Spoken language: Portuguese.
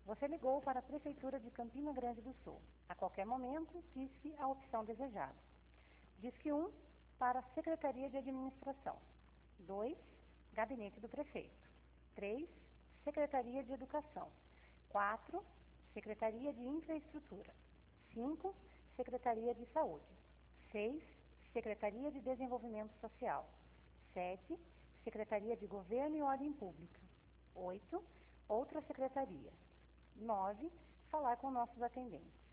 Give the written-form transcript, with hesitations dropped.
Você ligou para a Prefeitura de Campina Grande do Sul. A qualquer momento, disque a opção desejada. Disque 1 para a Secretaria de Administração. 2, Gabinete do Prefeito. 3, Secretaria de Educação. 4, Secretaria de Infraestrutura. 5, Secretaria de Saúde. 6, Secretaria de Desenvolvimento Social. 7, Secretaria de Governo e Ordem Pública. 8, outra secretaria. 9, falar com nossos atendentes.